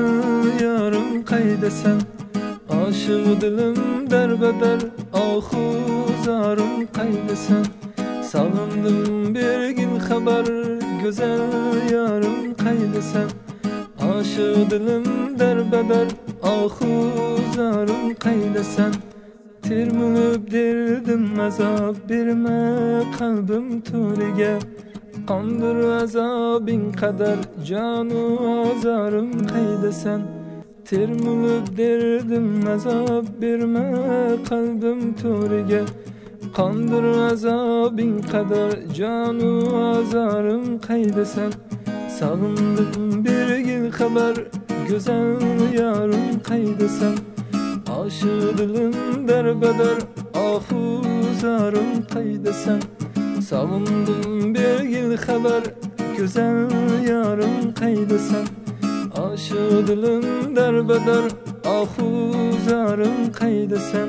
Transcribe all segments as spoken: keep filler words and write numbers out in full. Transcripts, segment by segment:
güzel yarım qaydasan, aşık dilim derbeder, ahu zarım qaydasan. Salındım bir gün haber, güzel yarım qaydasan, aşık dilim derbeder, ahu zarım qaydasan. Termülüp derdim azap berme kalbim türege, qandır azabin kadar canu azarım qaydasan. Termülüp derdim azap berme kalbim türege, qandır azabin kadar canu azarım qaydasan. Salındım bir gil haber, güzel yarım qaydasan, aşık dilim derbeder, ahu zarım qaydasan. Savundım bir gil haber, güzel yarım qaydasan, aşık dilim derbeder, ahu zarım qaydasan.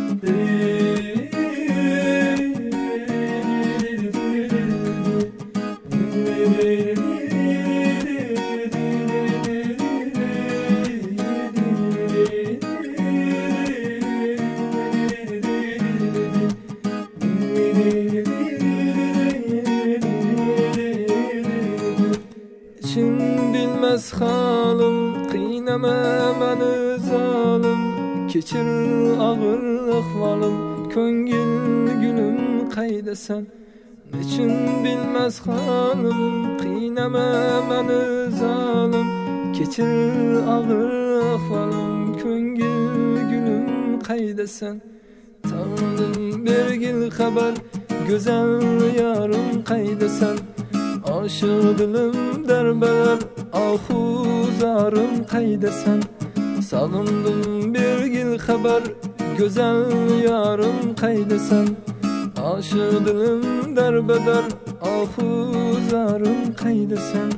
İçim bilmez halim, qiynama meni zalim, keçir ağır ahvalim, ko'ngil gülüm qaydasan. İçim bilmez halim, qiynama meni zalim, keçir ağır ahvalim, ko'ngil gülüm qaydasan. Tanıdım bir gil haber, güzel yarım qaydasan, aşık dilim derbeder, ahu zarım qaydasan. Salındım bir gil haber, güzel yarım qaydasan, aşık dilim derbeder, ahu zarım qaydasan.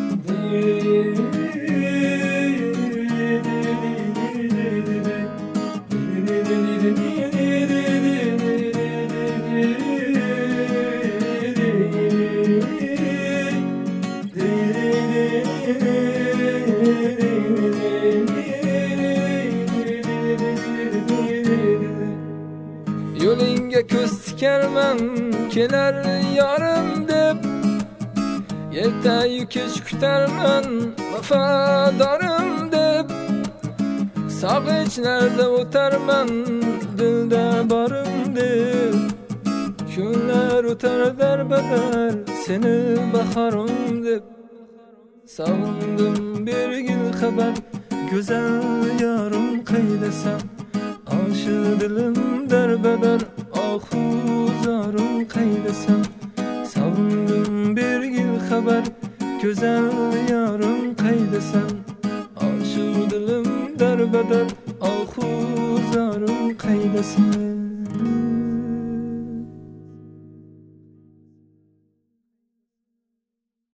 Yo'lingga ko'z tikarman, kelar yarim deb, ertayu kech kutarman, vafadorim deb. Sog'inchlarda o'tarman, dilda borim deb, kunlar o'tar darbadar, seni bahorim deb. Savundim bir gil haber, güzel yarım qaydasan, aşık dilim derbeder, ahu zarım qaydasan. Savundim bir gil haber, güzel yarım qaydasan, aşık dilim derbeder, ahu zarım qaydasan.